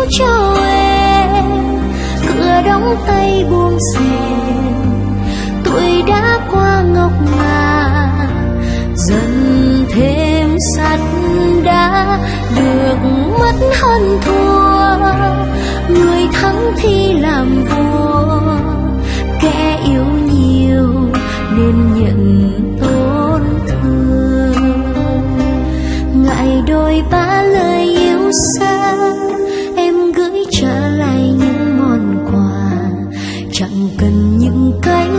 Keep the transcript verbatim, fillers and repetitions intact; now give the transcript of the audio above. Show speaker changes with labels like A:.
A: cho em, cửa đóng tay buông rèm. Tuổi đã qua ngọc ngà, dần thêm sắt đá, được mất hơn thua. Người thắng thì làm vua, kẻ yêu nhiều nên nhận tổn thương. Ngại đôi ba lời yêu xa, em gửi trả lại những món quà, chẳng cần những cái